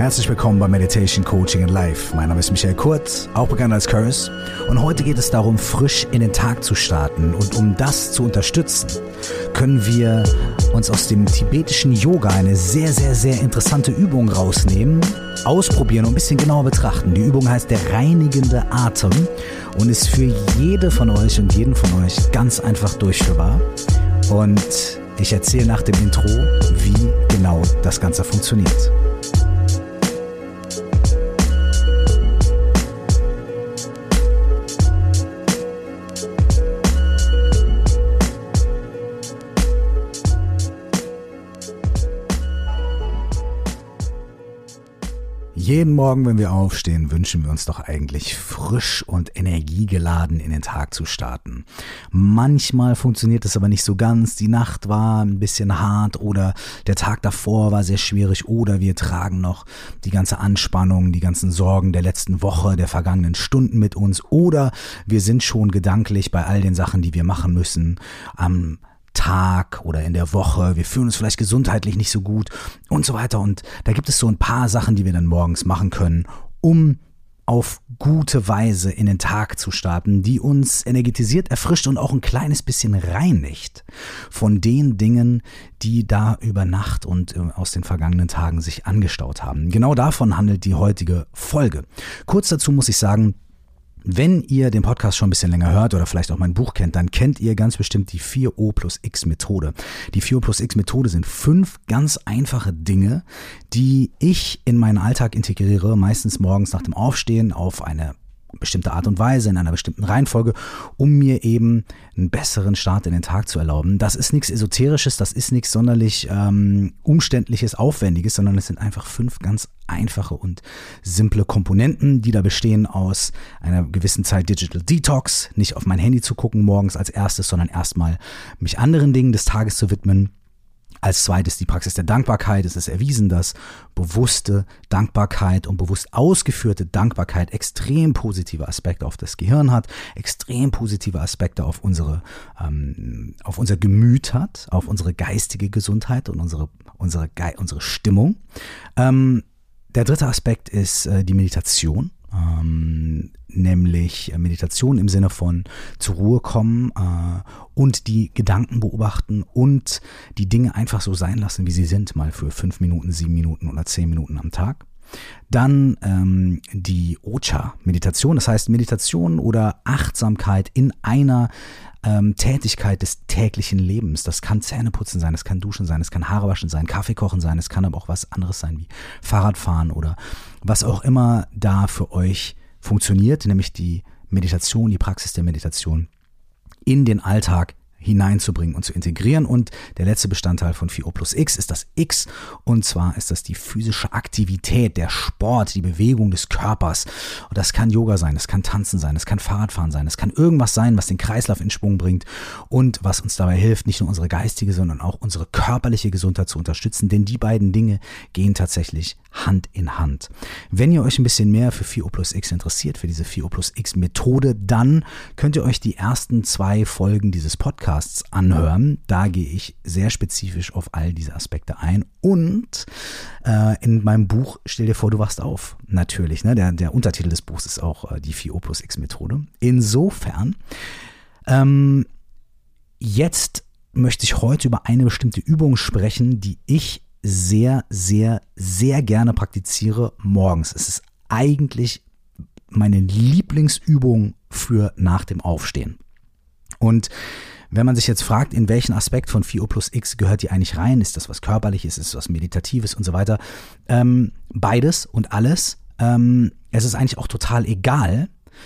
Herzlich willkommen bei Meditation, Coaching and Life. Mein Name ist Michael Kurt, auch bekannt als Curse. Und heute geht es darum, frisch in den Tag zu starten. Und um das zu unterstützen, können wir uns aus dem tibetischen Yoga eine sehr, sehr, sehr interessante Übung rausnehmen, ausprobieren und ein bisschen genauer betrachten. Die Übung heißt der reinigende Atem und ist für jede von euch und jeden von euch ganz einfach durchführbar. Und ich erzähle nach dem Intro, wie genau das Ganze funktioniert. Jeden Morgen, wenn wir aufstehen, wünschen wir uns doch eigentlich frisch und energiegeladen in den Tag zu starten. Manchmal funktioniert es aber nicht so ganz. Die Nacht war ein bisschen hart oder der Tag davor war sehr schwierig oder wir tragen noch die ganze Anspannung, die ganzen Sorgen der letzten Woche, der vergangenen Stunden mit uns oder wir sind schon gedanklich bei all den Sachen, die wir machen müssen, am Tag oder in der Woche, wir fühlen uns vielleicht gesundheitlich nicht so gut und so weiter. Und da gibt es so ein paar Sachen, die wir dann morgens machen können, um auf gute Weise in den Tag zu starten, die uns energetisiert, erfrischt und auch ein kleines bisschen reinigt von den Dingen, die da über Nacht und aus den vergangenen Tagen sich angestaut haben. Genau davon handelt die heutige Folge. Kurz dazu muss ich sagen, wenn ihr den Podcast schon ein bisschen länger hört oder vielleicht auch mein Buch kennt, dann kennt ihr ganz bestimmt die 4O plus X Methode. Die 4O plus X Methode sind 5 ganz einfache Dinge, die ich in meinen Alltag integriere, meistens morgens nach dem Aufstehen auf eine bestimmte Art und Weise, in einer bestimmten Reihenfolge, um mir eben einen besseren Start in den Tag zu erlauben. Das ist nichts Esoterisches, das ist nichts sonderlich Umständliches, Aufwendiges, sondern es sind einfach 5 ganz einfache und simple Komponenten, die da bestehen aus einer gewissen Zeit Digital Detox, nicht auf mein Handy zu gucken morgens als erstes, sondern erstmal mich anderen Dingen des Tages zu widmen. Als zweites die Praxis der Dankbarkeit. Es ist erwiesen, dass bewusste Dankbarkeit und bewusst ausgeführte Dankbarkeit extrem positive Aspekte auf das Gehirn hat, extrem positive Aspekte auf unser Gemüt hat, auf unsere geistige Gesundheit und unsere Stimmung. Der dritte Aspekt ist die Meditation. Nämlich Meditation im Sinne von zur Ruhe kommen und die Gedanken beobachten und die Dinge einfach so sein lassen, wie sie sind, mal für 5 Minuten, 7 Minuten oder 10 Minuten am Tag. Dann die Ocha-Meditation, das heißt Meditation oder Achtsamkeit in einer Tätigkeit des täglichen Lebens. Das kann Zähneputzen sein, das kann Duschen sein, das kann Haare waschen sein, Kaffee kochen sein, es kann aber auch was anderes sein wie Fahrradfahren oder was auch immer da für euch funktioniert, nämlich die Meditation, die Praxis der Meditation in den Alltag hineinzubringen und zu integrieren. Und der letzte Bestandteil von 4O plus X ist das X, und zwar ist das die physische Aktivität, der Sport, die Bewegung des Körpers. Und das kann Yoga sein, das kann Tanzen sein, das kann Fahrradfahren sein, das kann irgendwas sein, was den Kreislauf in Schwung bringt und was uns dabei hilft, nicht nur unsere geistige, sondern auch unsere körperliche Gesundheit zu unterstützen, denn die beiden Dinge gehen tatsächlich Hand in Hand. Wenn ihr euch ein bisschen mehr für 4O plus X interessiert, für diese 4O plus X Methode, dann könnt ihr euch die ersten 2 Folgen dieses Podcasts anhören. Da gehe ich sehr spezifisch auf all diese Aspekte ein. Und in meinem Buch Stell dir vor, du wachst auf. Natürlich, ne? Der Untertitel des Buchs ist auch die 4O plus X Methode. Insofern, jetzt möchte ich heute über eine bestimmte Übung sprechen, die ich sehr, sehr, sehr gerne praktiziere morgens. Es ist eigentlich meine Lieblingsübung für nach dem Aufstehen. Und wenn man sich jetzt fragt, in welchen Aspekt von 4O plus X gehört die eigentlich rein, ist das was Körperliches, ist das was Meditatives und so weiter, beides und alles. Es ist eigentlich auch total egal,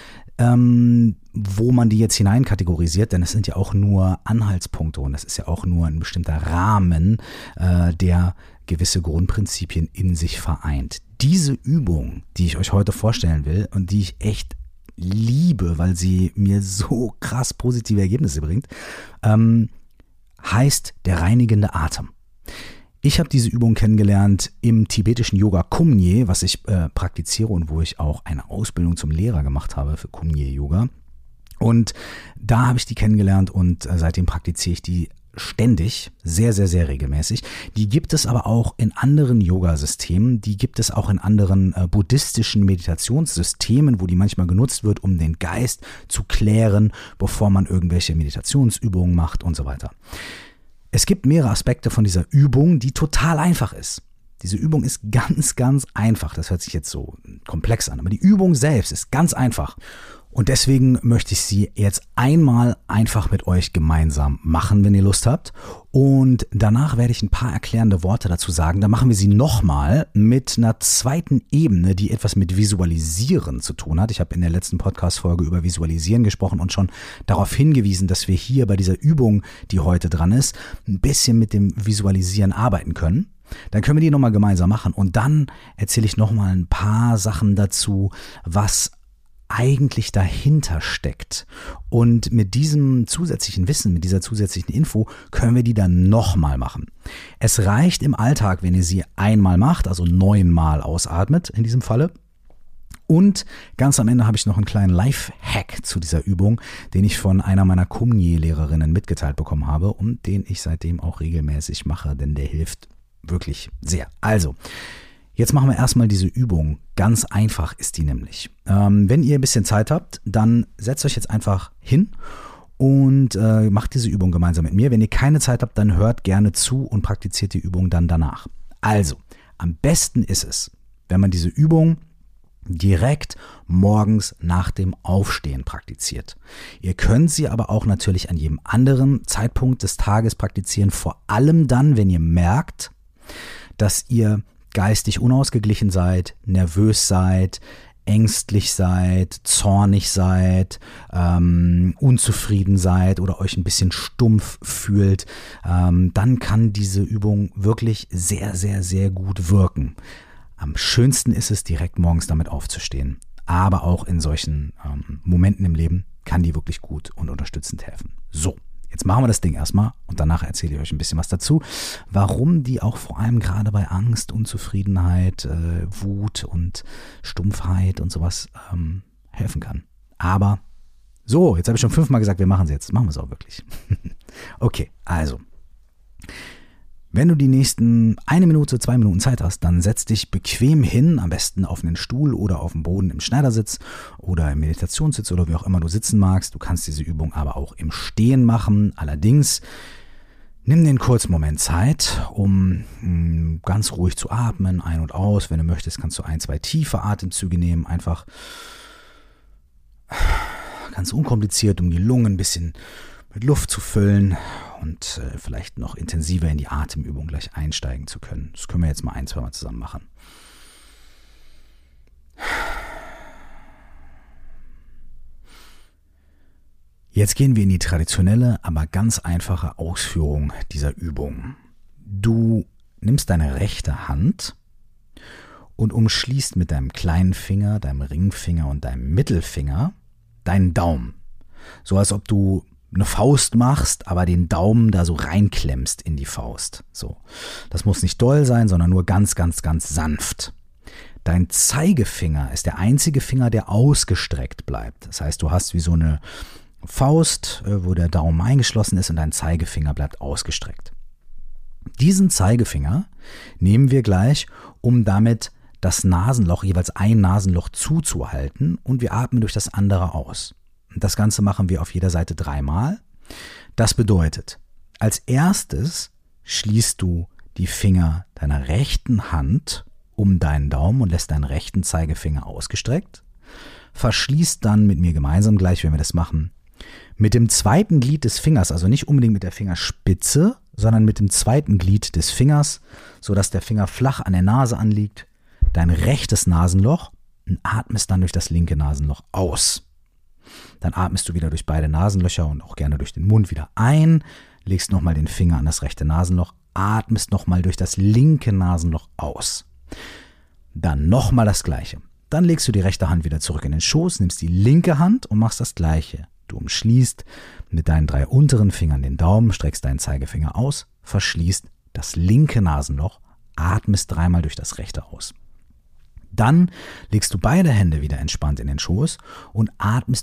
wo man die jetzt hineinkategorisiert, denn es sind ja auch nur Anhaltspunkte und es ist ja auch nur ein bestimmter Rahmen, der gewisse Grundprinzipien in sich vereint. Diese Übung, die ich euch heute vorstellen will und die ich echt liebe, weil sie mir so krass positive Ergebnisse bringt, heißt der reinigende Atem. Ich habe diese Übung kennengelernt im tibetischen Yoga Kumye, was ich praktiziere und wo ich auch eine Ausbildung zum Lehrer gemacht habe für Kumye Yoga. Und da habe ich die kennengelernt und seitdem praktiziere ich die ständig, sehr, sehr, sehr regelmäßig. Die gibt es aber auch in anderen Yoga-Systemen, die gibt es auch in anderen buddhistischen Meditationssystemen, wo die manchmal genutzt wird, um den Geist zu klären, bevor man irgendwelche Meditationsübungen macht und so weiter. Es gibt mehrere Aspekte von dieser Übung, die total einfach ist. Diese Übung ist ganz, ganz einfach. Das hört sich jetzt so komplex an, aber die Übung selbst ist ganz einfach. Und deswegen möchte ich sie jetzt einmal einfach mit euch gemeinsam machen, wenn ihr Lust habt. Und danach werde ich ein paar erklärende Worte dazu sagen. Dann machen wir sie nochmal mit einer zweiten Ebene, die etwas mit Visualisieren zu tun hat. Ich habe in der letzten Podcast-Folge über Visualisieren gesprochen und schon darauf hingewiesen, dass wir hier bei dieser Übung, die heute dran ist, ein bisschen mit dem Visualisieren arbeiten können. Dann können wir die nochmal gemeinsam machen. Und dann erzähle ich nochmal ein paar Sachen dazu, was eigentlich dahinter steckt. Und mit diesem zusätzlichen Wissen, mit dieser zusätzlichen Info können wir die dann nochmal machen. Es reicht im Alltag, wenn ihr sie einmal macht, also 9-mal ausatmet in diesem Falle. Und ganz am Ende habe ich noch einen kleinen Life-Hack zu dieser Übung, den ich von einer meiner Kumye-Lehrerinnen mitgeteilt bekommen habe und den ich seitdem auch regelmäßig mache, denn der hilft wirklich sehr. Also, jetzt machen wir erstmal diese Übung. Ganz einfach ist die nämlich. Wenn ihr ein bisschen Zeit habt, dann setzt euch jetzt einfach hin und macht diese Übung gemeinsam mit mir. Wenn ihr keine Zeit habt, dann hört gerne zu und praktiziert die Übung dann danach. Also, am besten ist es, wenn man diese Übung direkt morgens nach dem Aufstehen praktiziert. Ihr könnt sie aber auch natürlich an jedem anderen Zeitpunkt des Tages praktizieren, vor allem dann, wenn ihr merkt, dass ihr geistig unausgeglichen seid, nervös seid, ängstlich seid, zornig seid, unzufrieden seid oder euch ein bisschen stumpf fühlt, dann kann diese Übung wirklich sehr, sehr, sehr gut wirken. Am schönsten ist es, direkt morgens damit aufzustehen. Aber auch in solchen Momenten im Leben kann die wirklich gut und unterstützend helfen. So. Jetzt machen wir das Ding erstmal und danach erzähle ich euch ein bisschen was dazu, warum die auch vor allem gerade bei Angst, Unzufriedenheit, Wut und Stumpfheit und sowas helfen kann. Aber so, jetzt habe ich schon 5-mal gesagt, wir machen es jetzt. Machen wir es auch wirklich. Okay, also. Wenn du die nächsten 1 Minute, 2 Minuten Zeit hast, dann setz dich bequem hin, am besten auf einen Stuhl oder auf dem Boden im Schneidersitz oder im Meditationssitz oder wie auch immer du sitzen magst. Du kannst diese Übung aber auch im Stehen machen. Allerdings nimm dir einen kurzen Moment Zeit, um ganz ruhig zu atmen, ein und aus. Wenn du möchtest, kannst du 1, 2 tiefe Atemzüge nehmen, einfach ganz unkompliziert, um die Lungen ein bisschen mit Luft zu füllen und vielleicht noch intensiver in die Atemübung gleich einsteigen zu können. Das können wir jetzt mal 1, 2 Mal zusammen machen. Jetzt gehen wir in die traditionelle, aber ganz einfache Ausführung dieser Übung. Du nimmst deine rechte Hand und umschließt mit deinem kleinen Finger, deinem Ringfinger und deinem Mittelfinger deinen Daumen. So als ob du eine Faust machst, aber den Daumen da so reinklemmst in die Faust. So. Das muss nicht doll sein, sondern nur ganz, ganz, ganz sanft. Dein Zeigefinger ist der einzige Finger, der ausgestreckt bleibt. Das heißt, du hast wie so eine Faust, wo der Daumen eingeschlossen ist und dein Zeigefinger bleibt ausgestreckt. Diesen Zeigefinger nehmen wir gleich, um damit das Nasenloch, jeweils ein Nasenloch zuzuhalten und wir atmen durch das andere aus. Das Ganze machen wir auf jeder Seite 3-mal. Das bedeutet, als erstes schließt du die Finger deiner rechten Hand um deinen Daumen und lässt deinen rechten Zeigefinger ausgestreckt. Verschließt dann mit mir gemeinsam gleich, wenn wir das machen, mit dem zweiten Glied des Fingers, also nicht unbedingt mit der Fingerspitze, sondern mit dem zweiten Glied des Fingers, sodass der Finger flach an der Nase anliegt, dein rechtes Nasenloch und atmest dann durch das linke Nasenloch aus. Dann atmest du wieder durch beide Nasenlöcher und auch gerne durch den Mund wieder ein, legst nochmal den Finger an das rechte Nasenloch, atmest nochmal durch das linke Nasenloch aus. Dann nochmal das Gleiche. Dann legst du die rechte Hand wieder zurück in den Schoß, nimmst die linke Hand und machst das Gleiche. Du umschließt mit deinen 3 unteren Fingern den Daumen, streckst deinen Zeigefinger aus, verschließt das linke Nasenloch, atmest 3-mal durch das rechte aus. Dann legst du beide Hände wieder entspannt in den Schoß und atmest durch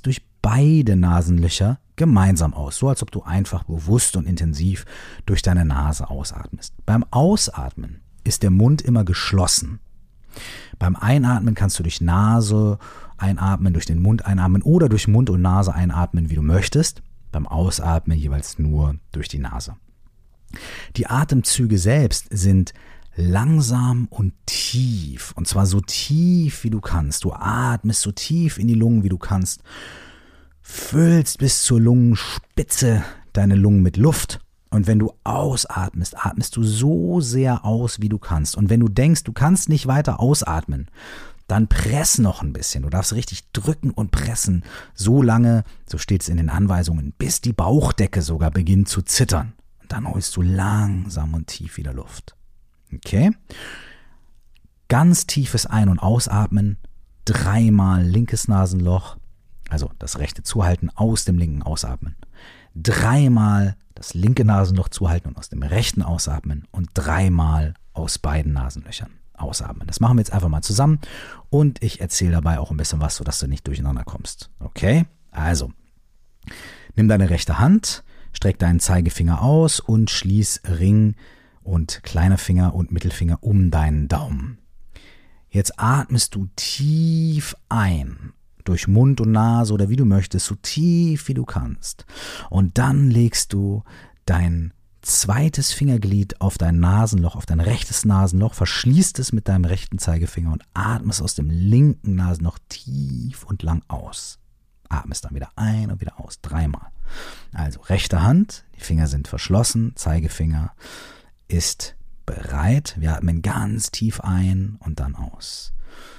beide Nasenlöcher gemeinsam aus, so als ob du einfach bewusst und intensiv durch deine Nase ausatmest. Beim Ausatmen ist der Mund immer geschlossen. Beim Einatmen kannst du durch Nase einatmen, durch den Mund einatmen oder durch Mund und Nase einatmen, wie du möchtest. Beim Ausatmen jeweils nur durch die Nase. Die Atemzüge selbst sind langsam und tief, und zwar so tief, wie du kannst. Du atmest so tief in die Lungen, wie du kannst, füllst bis zur Lungenspitze deine Lungen mit Luft. Und wenn du ausatmest, atmest du so sehr aus, wie du kannst. Und wenn du denkst, du kannst nicht weiter ausatmen, dann press noch ein bisschen. Du darfst richtig drücken und pressen, so lange, so steht es in den Anweisungen, bis die Bauchdecke sogar beginnt zu zittern. Und dann holst du langsam und tief wieder Luft. Okay? Ganz tiefes Ein- und Ausatmen, 3-mal linkes Nasenloch, also das rechte Zuhalten, aus dem linken Ausatmen. 3-mal das linke Nasenloch zuhalten und aus dem rechten ausatmen und 3-mal aus beiden Nasenlöchern ausatmen. Das machen wir jetzt einfach mal zusammen und ich erzähle dabei auch ein bisschen was, sodass du nicht durcheinander kommst. Okay? Also, nimm deine rechte Hand, streck deinen Zeigefinger aus und schließ Ring und kleiner Finger und Mittelfinger um deinen Daumen. Jetzt atmest du tief ein, durch Mund und Nase oder wie du möchtest, so tief wie du kannst. Und dann legst du dein zweites Fingerglied auf dein Nasenloch, auf dein rechtes Nasenloch, verschließt es mit deinem rechten Zeigefinger und atmest aus dem linken Nasenloch tief und lang aus. Atmest dann wieder ein und wieder aus, 3-mal. Also rechte Hand, die Finger sind verschlossen, Zeigefinger ist bereit. Wir atmen ganz tief ein und dann aus.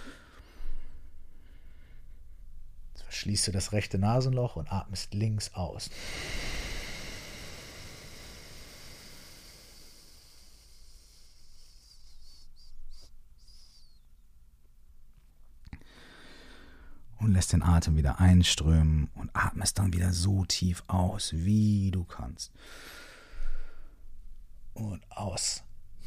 Jetzt verschließt du das rechte Nasenloch und atmest links aus. Und lässt den Atem wieder einströmen und atmest dann wieder so tief aus, wie du kannst. Und aus.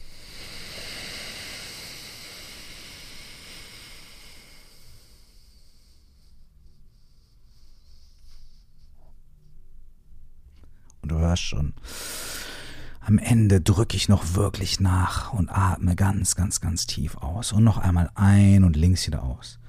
Und du hörst schon, am Ende drücke ich noch wirklich nach und atme ganz, ganz, ganz tief aus. Und noch einmal ein und links wieder aus.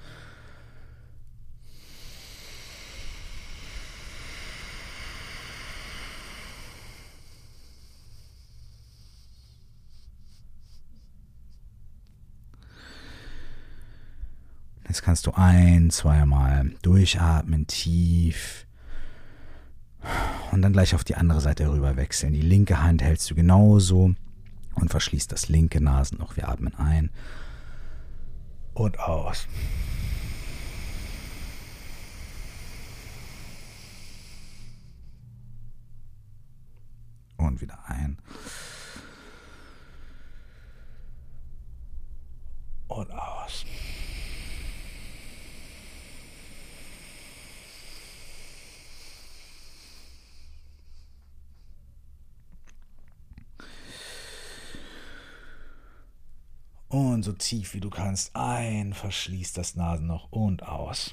Jetzt kannst du 1-2-mal durchatmen, tief. Und dann gleich auf die andere Seite rüber wechseln. Die linke Hand hältst du genauso und verschließt das linke Nasenloch. Wir atmen ein und aus. Und wieder ein. Und aus. Und so tief wie du kannst ein, verschließ das Nasenloch und aus.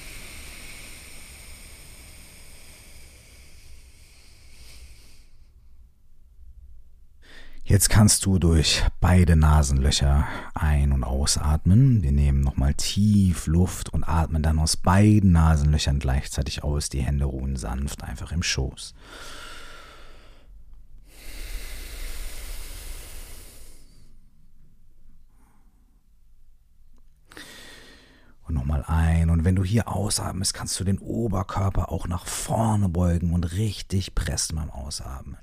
Jetzt kannst du durch beide Nasenlöcher ein- und ausatmen. Wir nehmen nochmal tief Luft und atmen dann aus beiden Nasenlöchern gleichzeitig aus. Die Hände ruhen sanft einfach im Schoß. Und nochmal ein. Und wenn du hier ausatmest, kannst du den Oberkörper auch nach vorne beugen und richtig pressen beim Ausatmen.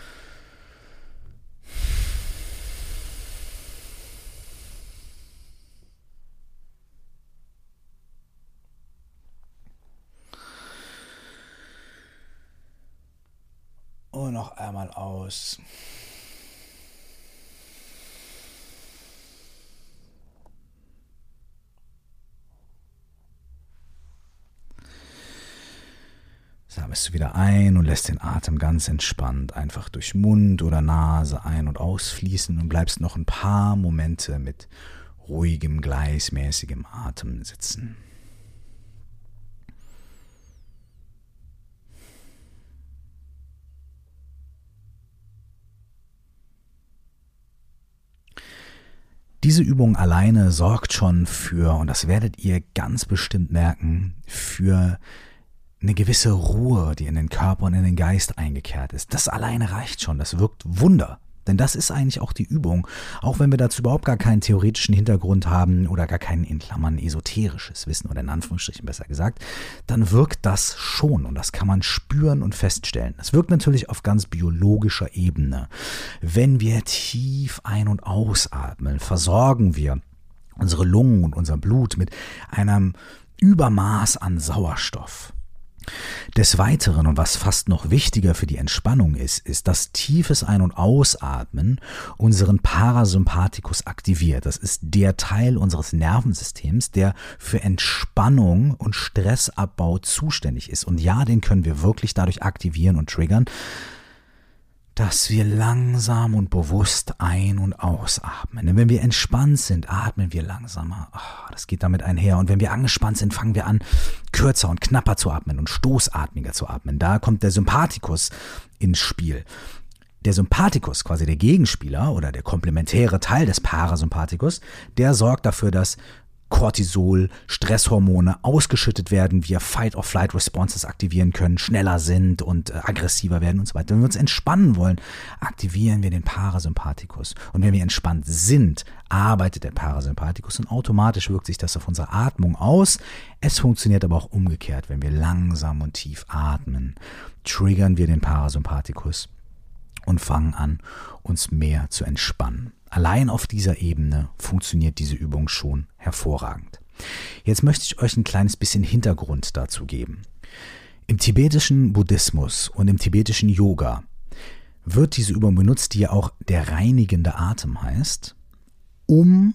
Und noch einmal aus. Sammelst du wieder ein und lässt den Atem ganz entspannt einfach durch Mund oder Nase ein- und ausfließen und bleibst noch ein paar Momente mit ruhigem, gleichmäßigem Atem sitzen. Diese Übung alleine sorgt schon für, und das werdet ihr ganz bestimmt merken, für eine gewisse Ruhe, die in den Körper und in den Geist eingekehrt ist. Das alleine reicht schon, das wirkt Wunder. Denn das ist eigentlich auch die Übung, auch wenn wir dazu überhaupt gar keinen theoretischen Hintergrund haben oder gar kein in Klammern esoterisches Wissen oder in Anführungsstrichen besser gesagt, dann wirkt das schon und das kann man spüren und feststellen. Es wirkt natürlich auf ganz biologischer Ebene. Wenn wir tief ein- und ausatmen, versorgen wir unsere Lungen und unser Blut mit einem Übermaß an Sauerstoff. Des Weiteren, und was fast noch wichtiger für die Entspannung ist, dass tiefes Ein- und Ausatmen unseren Parasympathikus aktiviert. Das ist der Teil unseres Nervensystems, der für Entspannung und Stressabbau zuständig ist. Und ja, den können wir wirklich dadurch aktivieren und triggern, dass wir langsam und bewusst ein- und ausatmen. Denn wenn wir entspannt sind, atmen wir langsamer. Das geht damit einher. Und wenn wir angespannt sind, fangen wir an, kürzer und knapper zu atmen und stoßatmiger zu atmen. Da kommt der Sympathikus ins Spiel. Der Sympathikus, quasi der Gegenspieler oder der komplementäre Teil des Parasympathikus, der sorgt dafür, dass Cortisol, Stresshormone ausgeschüttet werden, wir Fight-or-Flight-Responses aktivieren können, schneller sind und aggressiver werden und so weiter. Wenn wir uns entspannen wollen, aktivieren wir den Parasympathikus. Und wenn wir entspannt sind, arbeitet der Parasympathikus und automatisch wirkt sich das auf unsere Atmung aus. Es funktioniert aber auch umgekehrt. Wenn wir langsam und tief atmen, triggern wir den Parasympathikus und fangen an, uns mehr zu entspannen. Allein auf dieser Ebene funktioniert diese Übung schon hervorragend. Jetzt möchte ich euch ein kleines bisschen Hintergrund dazu geben. Im tibetischen Buddhismus und im tibetischen Yoga wird diese Übung benutzt, die ja auch der reinigende Atem heißt, um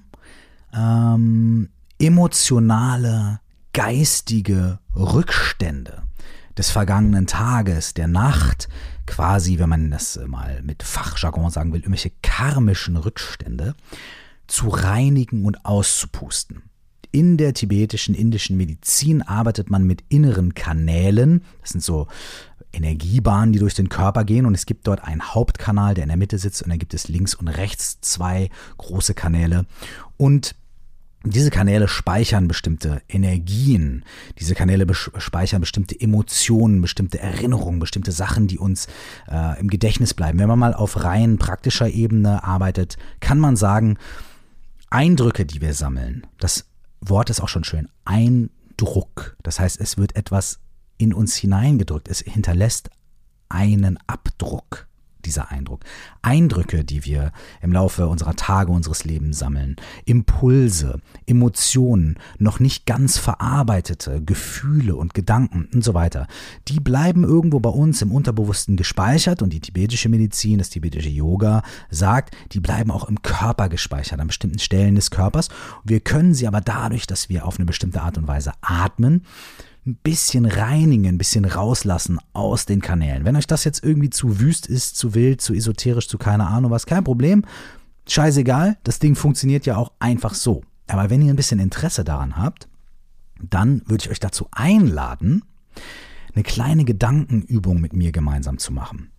emotionale, geistige Rückstände des vergangenen Tages, der Nacht, quasi, wenn man das mal mit Fachjargon sagen will, irgendwelche karmischen Rückstände zu reinigen und auszupusten. In der tibetischen, indischen Medizin arbeitet man mit inneren Kanälen. Das sind so Energiebahnen, die durch den Körper gehen, und es gibt dort einen Hauptkanal, der in der Mitte sitzt, und dann gibt es links und rechts 2 große Kanäle, und diese Kanäle speichern bestimmte Energien, diese Kanäle speichern bestimmte Emotionen, bestimmte Erinnerungen, bestimmte Sachen, die uns im Gedächtnis bleiben. Wenn man mal auf rein praktischer Ebene arbeitet, kann man sagen, Eindrücke, die wir sammeln, das Wort ist auch schon schön, Eindruck, das heißt, es wird etwas in uns hineingedrückt, es hinterlässt einen Abdruck. Dieser Eindruck. Eindrücke, die wir im Laufe unserer Tage, unseres Lebens sammeln, Impulse, Emotionen, noch nicht ganz verarbeitete Gefühle und Gedanken und so weiter, die bleiben irgendwo bei uns im Unterbewussten gespeichert, und die tibetische Medizin, das tibetische Yoga sagt, die bleiben auch im Körper gespeichert, an bestimmten Stellen des Körpers. Wir können sie aber dadurch, dass wir auf eine bestimmte Art und Weise atmen, ein bisschen reinigen, ein bisschen rauslassen aus den Kanälen. Wenn euch das jetzt irgendwie zu wüst ist, zu wild, zu esoterisch, zu keine Ahnung was, kein Problem. Scheißegal, das Ding funktioniert ja auch einfach so. Aber wenn ihr ein bisschen Interesse daran habt, dann würde ich euch dazu einladen, eine kleine Gedankenübung mit mir gemeinsam zu machen.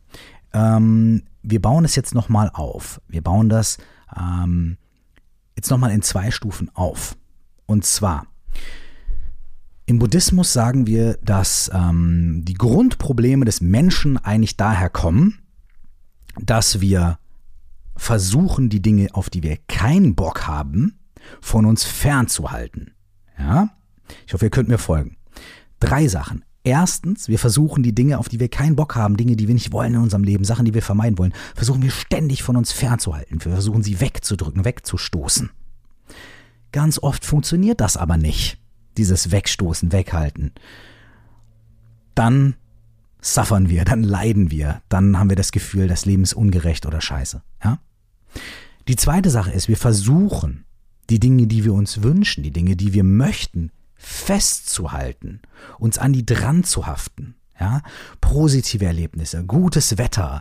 Wir bauen es jetzt nochmal auf. Wir bauen das jetzt nochmal in 2 Stufen auf. Und zwar, im Buddhismus sagen wir, dass die Grundprobleme des Menschen eigentlich daher kommen, dass wir versuchen, die Dinge, auf die wir keinen Bock haben, von uns fernzuhalten. Ja? Ich hoffe, ihr könnt mir folgen. 3 Sachen. Erstens, wir versuchen die Dinge, auf die wir keinen Bock haben, Dinge, die wir nicht wollen in unserem Leben, Sachen, die wir vermeiden wollen, versuchen wir ständig von uns fernzuhalten. Wir versuchen sie wegzudrücken, wegzustoßen. Ganz oft funktioniert das aber nicht. Dieses Wegstoßen, Weghalten, dann suffern wir, dann leiden wir, dann haben wir das Gefühl, das Leben ist ungerecht oder scheiße. Ja? Die zweite Sache ist, wir versuchen, die Dinge, die wir uns wünschen, die Dinge, die wir möchten, festzuhalten, uns an die dran zu haften. Ja? Positive Erlebnisse, gutes Wetter,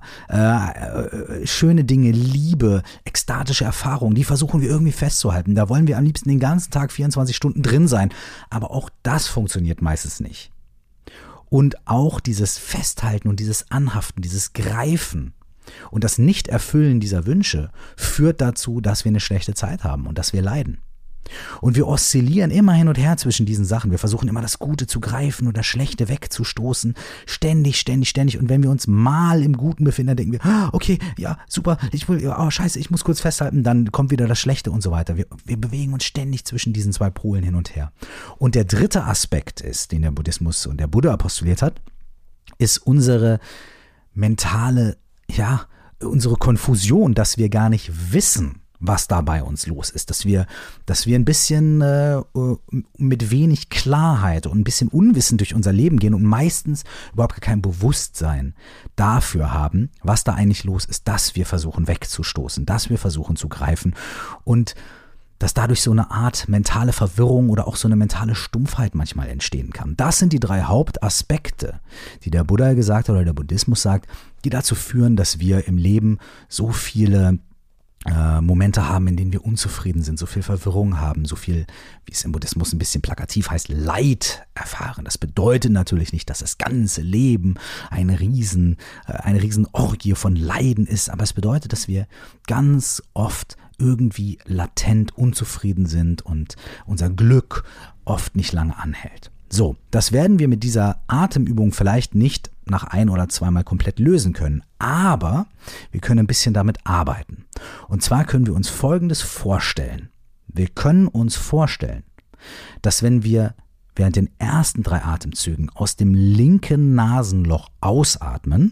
schöne Dinge, Liebe, ekstatische Erfahrungen, die versuchen wir irgendwie festzuhalten. Da wollen wir am liebsten den ganzen Tag 24 Stunden drin sein. Aber auch das funktioniert meistens nicht. Und auch dieses Festhalten und dieses Anhaften, dieses Greifen, Und das Nicht-Erfüllen dieser Wünsche führt dazu, dass wir eine schlechte Zeit haben und dass wir leiden. Und wir oszillieren immer hin und her zwischen diesen Sachen. Wir versuchen immer das Gute zu greifen und das Schlechte wegzustoßen. Ständig. Und wenn wir uns mal im Guten befinden, dann denken wir, okay, ja, super, scheiße, ich muss kurz festhalten, dann kommt wieder das Schlechte und so weiter. Wir bewegen uns ständig zwischen diesen zwei Polen hin und her. Und der dritte Aspekt ist, den der Buddhismus und der Buddha postuliert hat, ist unsere mentale, unsere Konfusion, dass wir gar nicht wissen, was da bei uns los ist, dass wir ein bisschen mit wenig Klarheit und ein bisschen unwissend durch unser Leben gehen und meistens überhaupt kein Bewusstsein dafür haben, was da eigentlich los ist, dass wir versuchen wegzustoßen, dass wir versuchen zu greifen und dass dadurch so eine Art mentale Verwirrung oder auch so eine mentale Stumpfheit manchmal entstehen kann. Das sind die 3 Hauptaspekte, die der Buddha gesagt hat oder der Buddhismus sagt, die dazu führen, dass wir im Leben so viele Momente haben, in denen wir unzufrieden sind, so viel Verwirrung haben, so viel, wie es im Buddhismus ein bisschen plakativ heißt, Leid erfahren. Das bedeutet natürlich nicht, dass das ganze Leben eine riesen Orgie von Leiden ist, aber es bedeutet, dass wir ganz oft irgendwie latent unzufrieden sind und unser Glück oft nicht lange anhält. So, das werden wir mit dieser Atemübung vielleicht nicht nach 1 oder 2 Mal komplett lösen können, aber wir können ein bisschen damit arbeiten. Und zwar können wir uns Folgendes vorstellen. Wir können uns vorstellen, dass wenn wir während den ersten 3 Atemzügen aus dem linken Nasenloch ausatmen,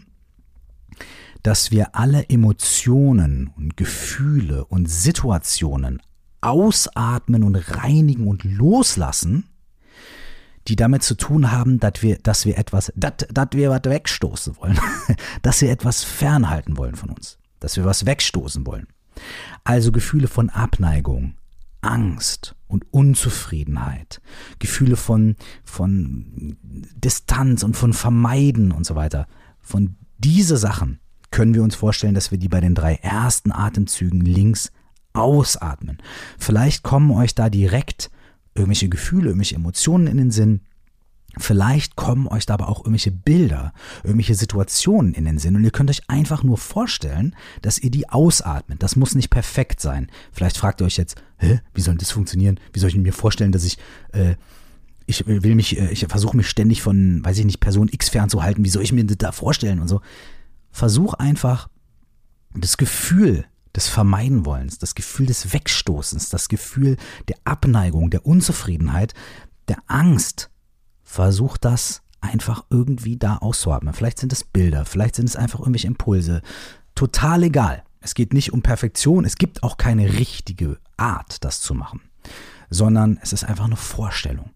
dass wir alle Emotionen und Gefühle und Situationen ausatmen und reinigen und loslassen, die damit zu tun haben, dass wir was wegstoßen wollen, dass wir etwas fernhalten wollen von uns, dass wir was wegstoßen wollen. Also Gefühle von Abneigung, Angst und Unzufriedenheit, Gefühle von Distanz und von Vermeiden und so weiter. Von diese Sachen können wir uns vorstellen, dass wir die bei den 3 ersten Atemzügen links ausatmen. Vielleicht kommen euch da direkt irgendwelche Gefühle, irgendwelche Emotionen in den Sinn. Vielleicht kommen euch da aber auch irgendwelche Bilder, irgendwelche Situationen in den Sinn und ihr könnt euch einfach nur vorstellen, dass ihr die ausatmet. Das muss nicht perfekt sein. Vielleicht fragt ihr euch jetzt, wie soll das funktionieren? Wie soll ich mir vorstellen, dass ich versuche mich ständig von, Person X fernzuhalten. Wie soll ich mir das da vorstellen und so? Versuch einfach das Gefühl des Vermeidenwollens, das Gefühl des Wegstoßens, das Gefühl der Abneigung, der Unzufriedenheit, der Angst. Versuch das einfach irgendwie da auszuatmen. Vielleicht sind es Bilder, vielleicht sind es einfach irgendwelche Impulse. Total egal. Es geht nicht um Perfektion, es gibt auch keine richtige Art, das zu machen, sondern es ist einfach eine Vorstellung,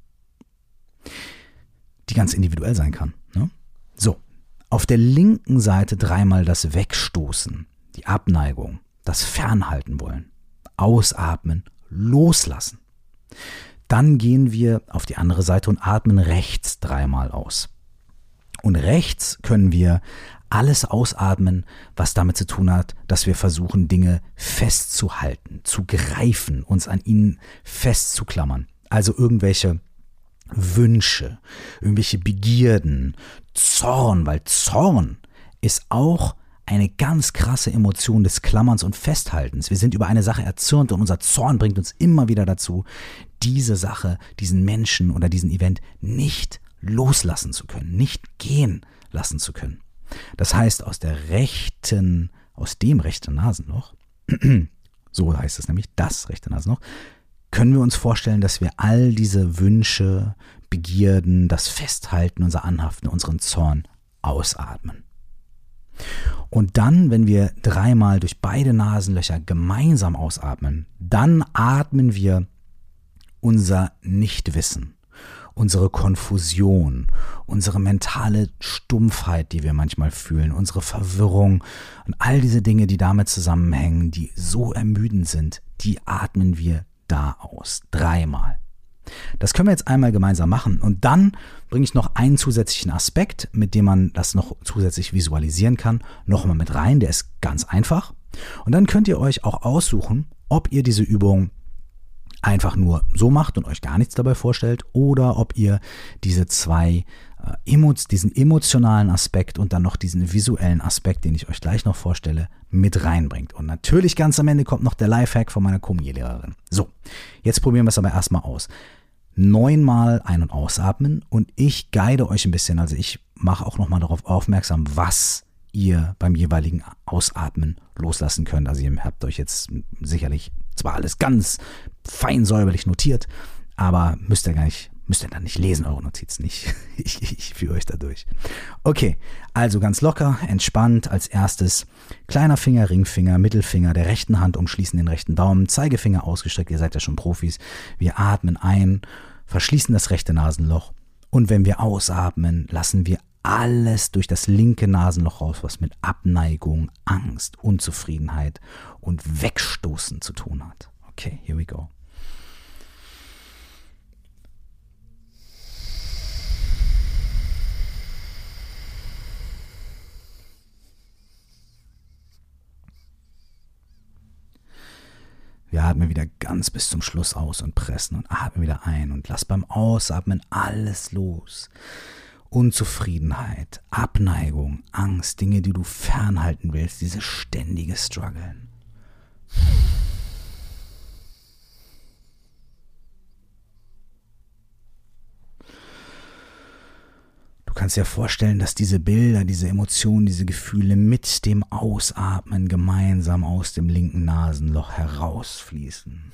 die ganz individuell sein kann. Ne? So, auf der linken Seite 3-mal das Wegstoßen, die Abneigung, das Fernhalten wollen, ausatmen, loslassen. Dann gehen wir auf die andere Seite und atmen rechts 3-mal aus. Und rechts können wir alles ausatmen, was damit zu tun hat, dass wir versuchen, Dinge festzuhalten, zu greifen, uns an ihnen festzuklammern. Also irgendwelche Wünsche, irgendwelche Begierden, Zorn, weil Zorn ist auch eine ganz krasse Emotion des Klammerns und Festhaltens. Wir sind über eine Sache erzürnt und unser Zorn bringt uns immer wieder dazu, diese Sache, diesen Menschen oder diesen Event nicht loslassen zu können, nicht gehen lassen zu können. Das heißt, aus dem rechten Nasenloch, so heißt es nämlich, das rechte Nasenloch, können wir uns vorstellen, dass wir all diese Wünsche, Begierden, das Festhalten, unser Anhaften, unseren Zorn ausatmen. Und dann, wenn wir 3-mal durch beide Nasenlöcher gemeinsam ausatmen, dann atmen wir unser Nichtwissen, unsere Konfusion, unsere mentale Stumpfheit, die wir manchmal fühlen, unsere Verwirrung und all diese Dinge, die damit zusammenhängen, die so ermüdend sind, die atmen wir da aus. 3-mal. Das können wir jetzt einmal gemeinsam machen und dann bringe ich noch einen zusätzlichen Aspekt, mit dem man das noch zusätzlich visualisieren kann, nochmal mit rein, der ist ganz einfach und dann könnt ihr euch auch aussuchen, ob ihr diese Übung einfach nur so macht und euch gar nichts dabei vorstellt, oder ob ihr diese zwei diesen emotionalen Aspekt und dann noch diesen visuellen Aspekt, den ich euch gleich noch vorstelle, mit reinbringt. Und natürlich ganz am Ende kommt noch der Lifehack von meiner Komier-Lehrerin. So, jetzt probieren wir es aber erstmal aus. 9-mal ein- und ausatmen und ich guide euch ein bisschen, also ich mache auch nochmal darauf aufmerksam, was ihr beim jeweiligen Ausatmen loslassen könnt. Also ihr habt euch jetzt sicherlich zwar alles ganz fein säuberlich notiert, aber müsst ihr dann nicht lesen, eure Notizen nicht. Ich führe euch da durch. Okay, also ganz locker, entspannt. Als erstes kleiner Finger, Ringfinger, Mittelfinger der rechten Hand umschließen den rechten Daumen, Zeigefinger ausgestreckt, ihr seid ja schon Profis. Wir atmen ein, verschließen das rechte Nasenloch und wenn wir ausatmen, lassen wir alles durch das linke Nasenloch raus, was mit Abneigung, Angst, Unzufriedenheit und Wegstoßen zu tun hat. Okay, here we go. Wir atmen wieder ganz bis zum Schluss aus und pressen und atmen wieder ein und lass beim Ausatmen alles los. Unzufriedenheit, Abneigung, Angst, Dinge, die du fernhalten willst, dieses ständige Struggeln. Du kannst dir vorstellen, dass diese Bilder, diese Emotionen, diese Gefühle mit dem Ausatmen gemeinsam aus dem linken Nasenloch herausfließen.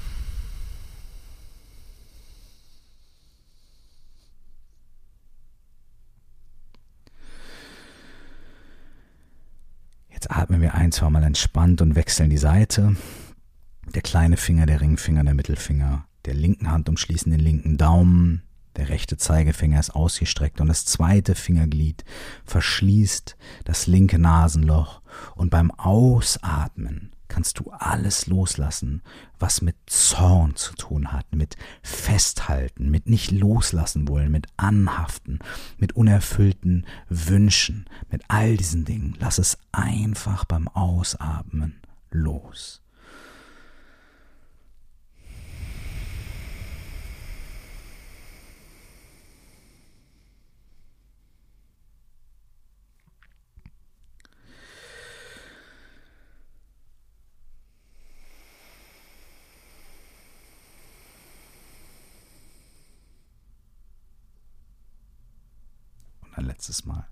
Jetzt atmen wir 1-2 Mal entspannt und wechseln die Seite. Der kleine Finger, der Ringfinger, der Mittelfinger, der linken Hand umschließen den linken Daumen. Der rechte Zeigefinger ist ausgestreckt und das zweite Fingerglied verschließt das linke Nasenloch. Und beim Ausatmen kannst du alles loslassen, was mit Zorn zu tun hat, mit Festhalten, mit nicht loslassen wollen, mit Anhaften, mit unerfüllten Wünschen, mit all diesen Dingen. Lass es einfach beim Ausatmen los. Ein letztes Mal.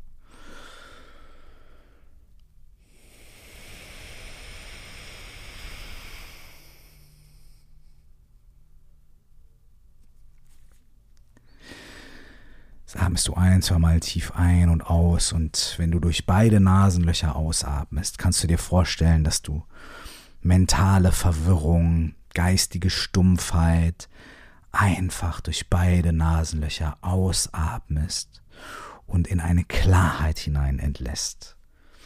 Jetzt atmest du 1-2 Mal tief ein und aus und wenn du durch beide Nasenlöcher ausatmest, kannst du dir vorstellen, dass du mentale Verwirrung, geistige Stumpfheit einfach durch beide Nasenlöcher ausatmest und in eine Klarheit hinein entlässt.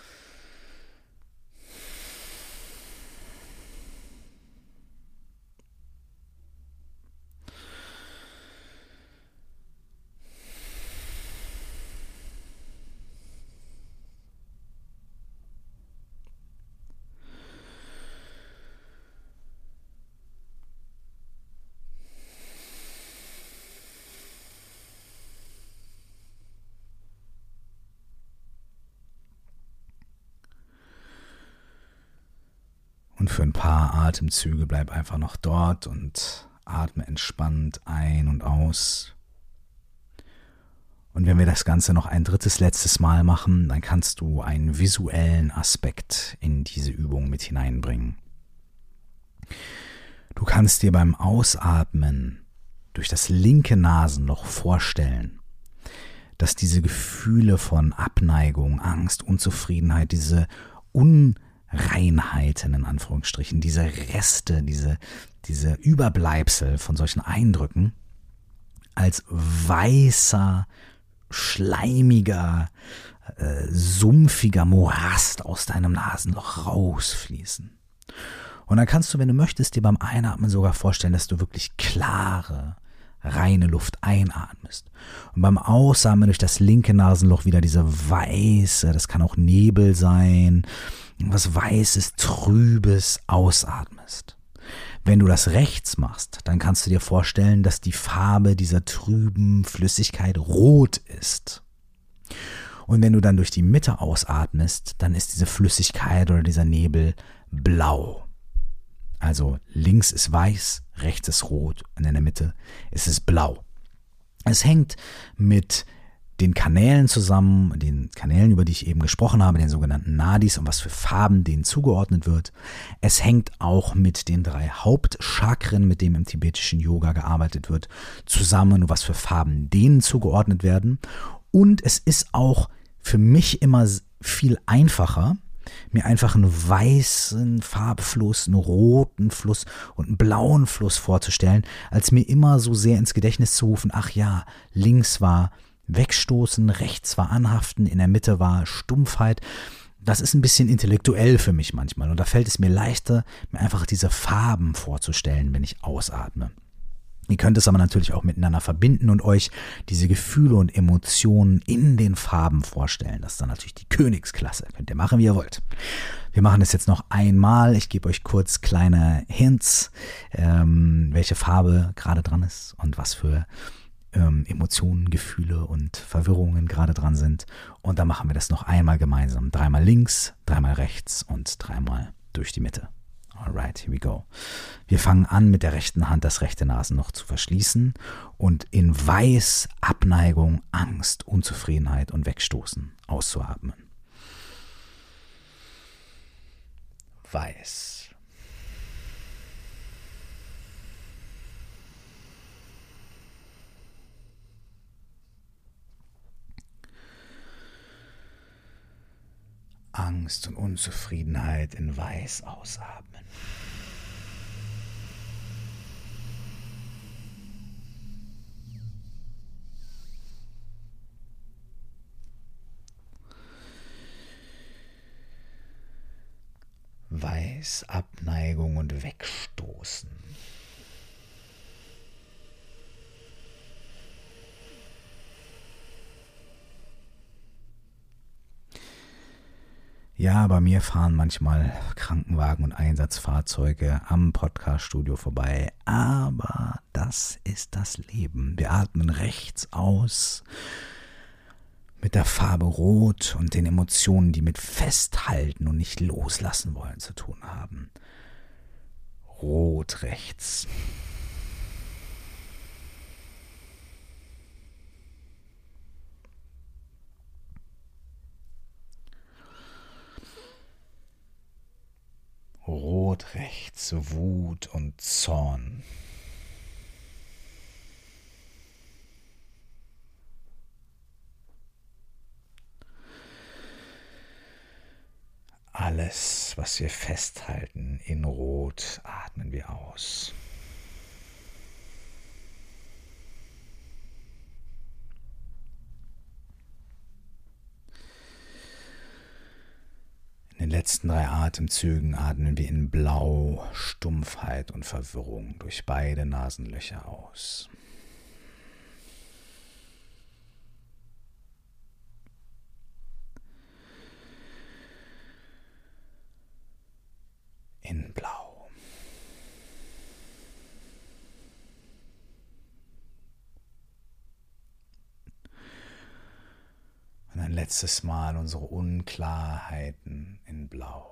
Und für ein paar Atemzüge bleib einfach noch dort und atme entspannt ein und aus. Und wenn wir das Ganze noch ein letztes Mal machen, dann kannst du einen visuellen Aspekt in diese Übung mit hineinbringen. Du kannst dir beim Ausatmen durch das linke Nasenloch vorstellen, dass diese Gefühle von Abneigung, Angst, Unzufriedenheit, diese Unreinheiten in Anführungsstrichen, diese Reste, diese Überbleibsel von solchen Eindrücken als weißer, schleimiger, sumpfiger Morast aus deinem Nasenloch rausfließen. Und dann kannst du, wenn du möchtest, dir beim Einatmen sogar vorstellen, dass du wirklich klare, reine Luft einatmest. Und beim Ausatmen durch das linke Nasenloch wieder diese weiße, das kann auch Nebel sein, was Weißes, Trübes ausatmest. Wenn du das rechts machst, dann kannst du dir vorstellen, dass die Farbe dieser trüben Flüssigkeit rot ist. Und wenn du dann durch die Mitte ausatmest, dann ist diese Flüssigkeit oder dieser Nebel blau. Also links ist weiß, rechts ist rot und in der Mitte ist es blau. Es hängt mit den Kanälen zusammen, den Kanälen, über die ich eben gesprochen habe, den sogenannten Nadis und was für Farben denen zugeordnet wird. Es hängt auch mit den 3 Hauptchakren, mit denen im tibetischen Yoga gearbeitet wird, zusammen und was für Farben denen zugeordnet werden. Und es ist auch für mich immer viel einfacher, mir einfach einen weißen Farbfluss, einen roten Fluss und einen blauen Fluss vorzustellen, als mir immer so sehr ins Gedächtnis zu rufen, ach ja, links war Wegstoßen, rechts war Anhaften, in der Mitte war Stumpfheit. Das ist ein bisschen intellektuell für mich manchmal und da fällt es mir leichter, mir einfach diese Farben vorzustellen, wenn ich ausatme. Ihr könnt es aber natürlich auch miteinander verbinden und euch diese Gefühle und Emotionen in den Farben vorstellen. Das ist dann natürlich die Königsklasse. Könnt ihr machen, wie ihr wollt. Wir machen das jetzt noch einmal. Ich gebe euch kurz kleine Hints, welche Farbe gerade dran ist und was für Emotionen, Gefühle und Verwirrungen gerade dran sind. Und dann machen wir das noch einmal gemeinsam. 3-mal links, 3-mal rechts und 3-mal durch die Mitte. Alright, here we go. Wir fangen an, mit der rechten Hand das rechte Nasenloch zu verschließen und in Weiß, Abneigung, Angst, Unzufriedenheit und Wegstoßen auszuatmen. Weiß. Angst und Unzufriedenheit in Weiß ausatmen. Weiß, Abneigung und Wegstoßen. Ja, bei mir fahren manchmal Krankenwagen und Einsatzfahrzeuge am Podcaststudio vorbei, aber das ist das Leben. Wir atmen rechts aus mit der Farbe Rot und den Emotionen, die mit Festhalten und nicht loslassen wollen zu tun haben. Rot rechts. Rot rechts, Wut und Zorn. Alles, was wir festhalten in Rot, atmen wir aus. In den letzten 3 Atemzügen atmen wir in Blau, Stumpfheit und Verwirrung durch beide Nasenlöcher aus. In Blau. Und ein letztes Mal unsere Unklarheiten in Blau.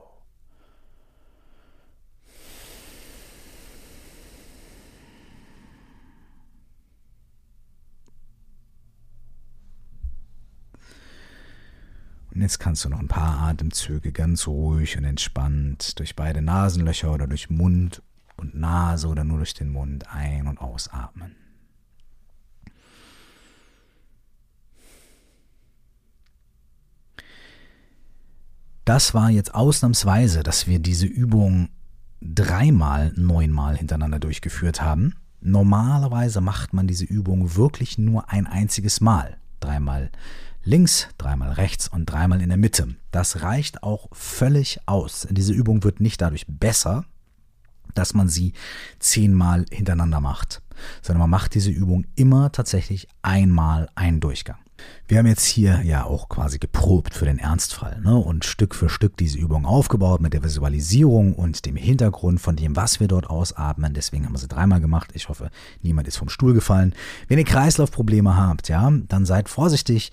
Und jetzt kannst du noch ein paar Atemzüge ganz ruhig und entspannt durch beide Nasenlöcher oder durch Mund und Nase oder nur durch den Mund ein- und ausatmen. Das war jetzt ausnahmsweise, dass wir diese Übung 3-mal, 9-mal hintereinander durchgeführt haben. Normalerweise macht man diese Übung wirklich nur ein einziges Mal. 3-mal links, 3-mal rechts und 3-mal in der Mitte. Das reicht auch völlig aus. Diese Übung wird nicht dadurch besser, dass man sie 10-mal hintereinander macht, sondern man macht diese Übung immer tatsächlich einmal einen Durchgang. Wir haben jetzt hier ja auch quasi geprobt für den Ernstfall, ne? Und Stück für Stück diese Übung aufgebaut mit der Visualisierung und dem Hintergrund von dem, was wir dort ausatmen. Deswegen haben wir sie 3-mal gemacht. Ich hoffe, niemand ist vom Stuhl gefallen. Wenn ihr Kreislaufprobleme habt, ja, dann seid vorsichtig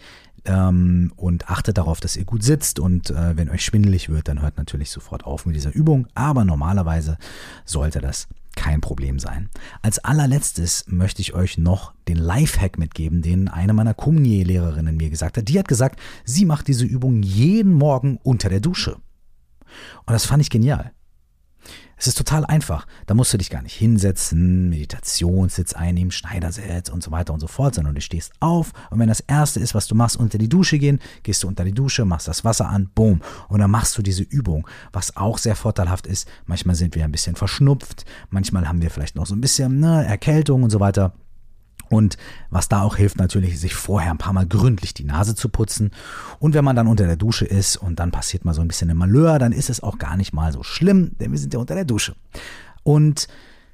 und achtet darauf, dass ihr gut sitzt. Und wenn euch schwindelig wird, dann hört natürlich sofort auf mit dieser Übung. Aber normalerweise sollte das kein Problem sein. Als allerletztes möchte ich euch noch den Lifehack mitgeben, den eine meiner Kumye-Lehrerinnen mir gesagt hat. Die hat gesagt, sie macht diese Übung jeden Morgen unter der Dusche. Und das fand ich genial. Es ist total einfach. Da musst du dich gar nicht hinsetzen, Meditationssitz einnehmen, Schneidersitz und so weiter und so fort, sondern du stehst auf und wenn das Erste ist, was du machst, unter die Dusche gehen, gehst du unter die Dusche, machst das Wasser an, boom. Und dann machst du diese Übung, was auch sehr vorteilhaft ist. Manchmal sind wir ein bisschen verschnupft, manchmal haben wir vielleicht noch so ein bisschen Erkältung und so weiter. Und was da auch hilft natürlich, sich vorher ein paar Mal gründlich die Nase zu putzen. Und wenn man dann unter der Dusche ist und dann passiert mal so ein bisschen ein Malheur, dann ist es auch gar nicht mal so schlimm, denn wir sind ja unter der Dusche. Und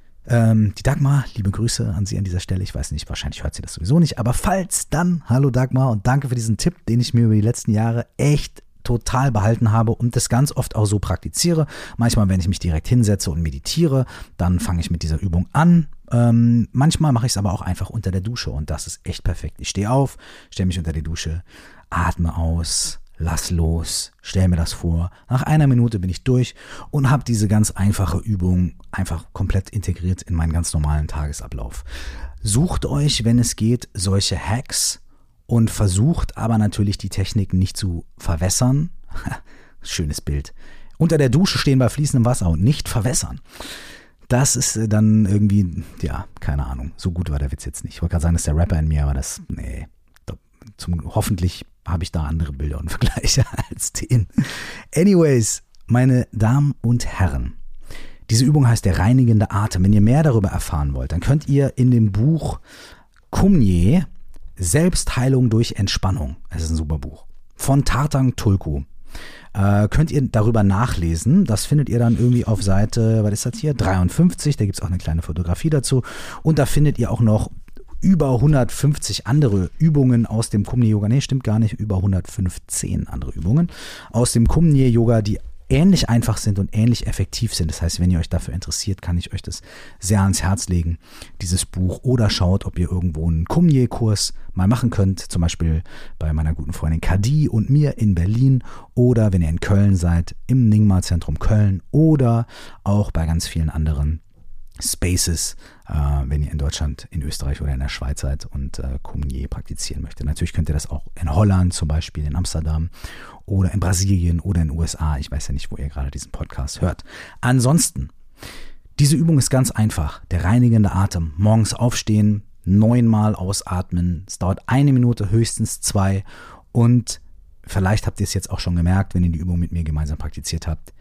die Dagmar, liebe Grüße an sie an dieser Stelle. Ich weiß nicht, wahrscheinlich hört sie das sowieso nicht. Aber falls dann, hallo Dagmar und danke für diesen Tipp, den ich mir über die letzten Jahre echt total behalten habe und das ganz oft auch so praktiziere. Manchmal, wenn ich mich direkt hinsetze und meditiere, dann fange ich mit dieser Übung an. Manchmal mache ich es aber auch einfach unter der Dusche und das ist echt perfekt. Ich stehe auf, stelle mich unter die Dusche, atme aus, lass los, stelle mir das vor. Nach 1 Minute bin ich durch und habe diese ganz einfache Übung einfach komplett integriert in meinen ganz normalen Tagesablauf. Sucht euch, wenn es geht, solche Hacks und versucht aber natürlich die Techniken nicht zu verwässern. Schönes Bild. Unter der Dusche stehen bei fließendem Wasser und nicht verwässern. Das ist dann irgendwie, ja, keine Ahnung. So gut war der Witz jetzt nicht. Ich wollte gerade sagen, das ist der Rapper in mir, aber das, nee. Hoffentlich habe ich da andere Bilder und Vergleiche als den. Anyways, meine Damen und Herren, diese Übung heißt der reinigende Atem. Wenn ihr mehr darüber erfahren wollt, dann könnt ihr in dem Buch Kumye Selbstheilung durch Entspannung, das ist ein super Buch, von Tartang Tulku, könnt ihr darüber nachlesen. Das findet ihr dann irgendwie auf Seite, was ist das hier, 53, da gibt es auch eine kleine Fotografie dazu und da findet ihr auch noch über 150 andere Übungen aus dem Kumye-Yoga, nee, stimmt gar nicht, über 115 andere Übungen aus dem Kumye-Yoga, die ähnlich einfach sind und ähnlich effektiv sind. Das heißt, wenn ihr euch dafür interessiert, kann ich euch das sehr ans Herz legen, dieses Buch. Oder schaut, ob ihr irgendwo einen Kumye-Kurs mal machen könnt. Zum Beispiel bei meiner guten Freundin Kadi und mir in Berlin. Oder wenn ihr in Köln seid, im Nyingma-Zentrum Köln. Oder auch bei ganz vielen anderen Spaces, wenn ihr in Deutschland, in Österreich oder in der Schweiz seid und Kumye praktizieren möchtet. Natürlich könnt ihr das auch in Holland zum Beispiel, in Amsterdam oder in Brasilien oder in den USA. Ich weiß ja nicht, wo ihr gerade diesen Podcast hört. Ansonsten, diese Übung ist ganz einfach. Der reinigende Atem. Morgens aufstehen, 9-mal ausatmen. Es dauert 1 Minute, höchstens 2. Und vielleicht habt ihr es jetzt auch schon gemerkt, wenn ihr die Übung mit mir gemeinsam praktiziert habt.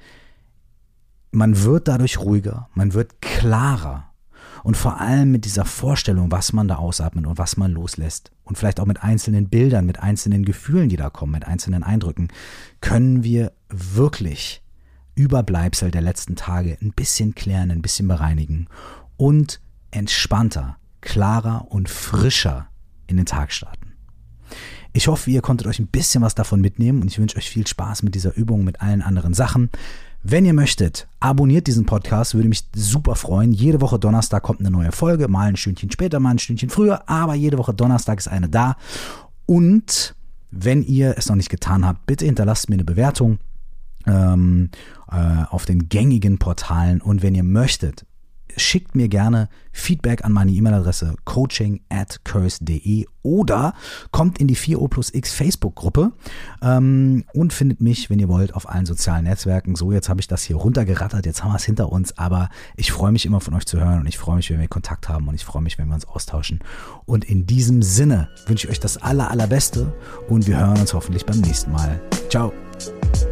Man wird dadurch ruhiger, man wird klarer und vor allem mit dieser Vorstellung, was man da ausatmet und was man loslässt und vielleicht auch mit einzelnen Bildern, mit einzelnen Gefühlen, die da kommen, mit einzelnen Eindrücken, können wir wirklich Überbleibsel der letzten Tage ein bisschen klären, ein bisschen bereinigen und entspannter, klarer und frischer in den Tag starten. Ich hoffe, ihr konntet euch ein bisschen was davon mitnehmen und ich wünsche euch viel Spaß mit dieser Übung, mit allen anderen Sachen. Wenn ihr möchtet, abonniert diesen Podcast, würde mich super freuen. Jede Woche Donnerstag kommt eine neue Folge, mal ein Stündchen später, mal ein Stündchen früher, aber jede Woche Donnerstag ist eine da. Und wenn ihr es noch nicht getan habt, bitte hinterlasst mir eine Bewertung auf den gängigen Portalen und wenn ihr möchtet, schickt mir gerne Feedback an meine E-Mail-Adresse coaching@curse.de oder kommt in die 4O+X Facebook-Gruppe und findet mich, wenn ihr wollt, auf allen sozialen Netzwerken. So, jetzt habe ich das hier runtergerattert, jetzt haben wir es hinter uns, aber ich freue mich immer von euch zu hören und ich freue mich, wenn wir Kontakt haben und ich freue mich, wenn wir uns austauschen. Und in diesem Sinne wünsche ich euch das Allerbeste und wir hören uns hoffentlich beim nächsten Mal. Ciao!